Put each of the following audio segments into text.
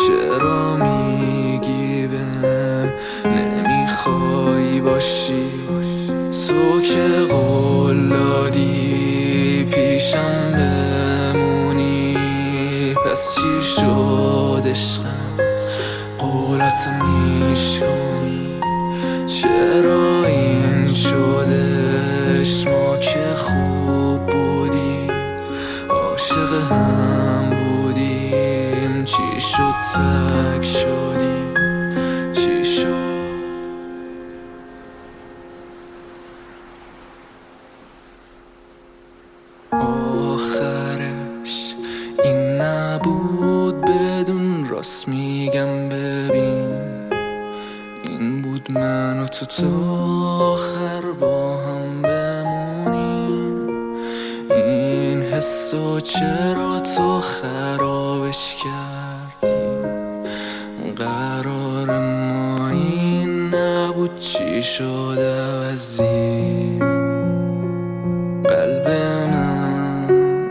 چرا میگی بهم نمیخوای باشی؟ تو که قول دادی پیشم بمونی، پس چی شد عشقم قولت میشکنی؟ چرا این شدش؟ ما که خوب بودیم عاشق هم بودیم، چی شد تک شدیم؟ چی شد؟ آخرش این نبود بدون، راست میگم ببین این بود من و تو تا آخر با هم بمونیم. این حسو چرا تو خرابش کردی؟ قرار ما این نبود، چی شد عوضی؟ قلب من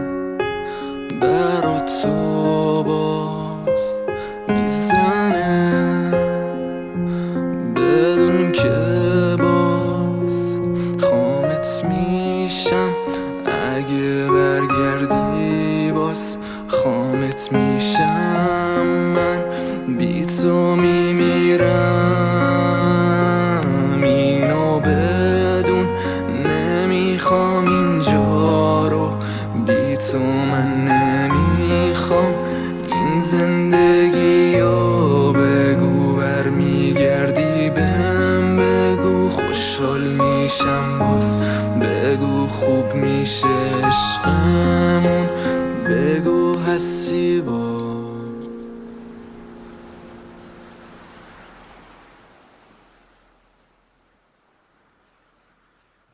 برا تو باز میزنه بدون که باز خامت میشم. اگه برگردی باز خامت میشم. من بی تو میمیرم، اینو بدون. نمیخوام اینجا رو بی تو من نمیخوام. این زندگی رو بگو برمیگردی بهم، بگو خوشحال میشم باز، بگو خوب میشه عشقمون، بگو هستی باز.